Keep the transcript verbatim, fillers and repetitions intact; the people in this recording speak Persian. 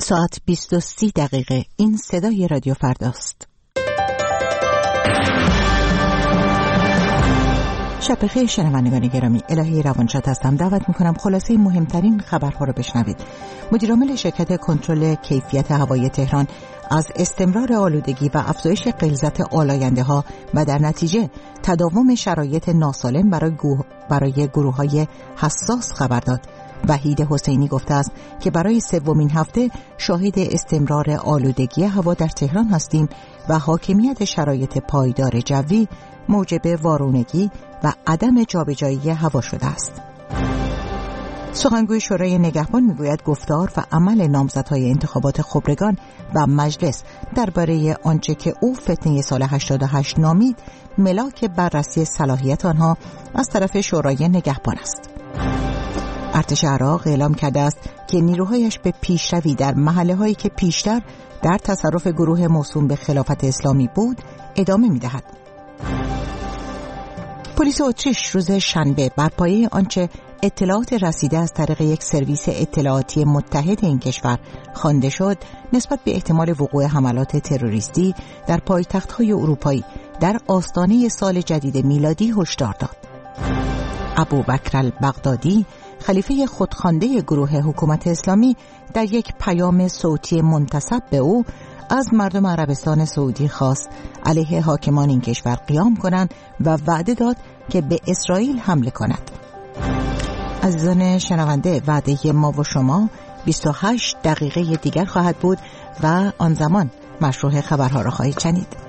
دو ساعت بیست و سی دقیقه. این صدای رادیو فرداست. شب بخیر شنوندگان گرامی، الهی روانشاد هستم. دعوت میکنم خلاصه مهمترین خبرها رو بشنوید. مدیرعامل شرکت کنترل کیفیت هوایی تهران از استمرار آلودگی و افزایش غلظت آلاینده ها و در نتیجه تداوم شرایط ناسالم برای گروه برای گروه‌های حساس خبر داد. وحید حسینی گفته است که برای سومین هفته شاهد استمرار آلودگی هوا در تهران هستیم و حاکمیت شرایط پایدار جوی موجب وارونگی و عدم جابجایی هوا شده است. سخنگوی شورای نگهبان میگوید گفتار و عمل نامزدهای انتخابات خبرگان و مجلس درباره آنچه که او فتنه سال هشتاد و هشت نامید ملاک بررسی صلاحیت آنها از طرف شورای نگهبان است. ارتش عراق اعلام کرده است که نیروهایش به پیشروی در محله‌هایی که پیشتر در تصرف گروه موسوم به خلافت اسلامی بود ادامه می‌دهد. پلیس اتریش روز شنبه بر پایه آنچه اطلاعات رسیده از طریق یک سرویس اطلاعاتی متحد این کشور خوانده شد نسبت به احتمال وقوع حملات تروریستی در پایتخت‌های اروپایی در آستانه سال جدید میلادی هشدار داد. ابوبکر البغدادی خلیفه خودخوانده گروه حکومت اسلامی در یک پیام صوتی منتسب به او از مردم عربستان سعودی خواست علیه حاکمان این کشور قیام کنند و وعده داد که به اسرائیل حمله کند. عزیزان شنونده، وعده ما و شما بیست و هشت دقیقه دیگر خواهد بود و آن زمان مشروع خبرها را خواهید شنید.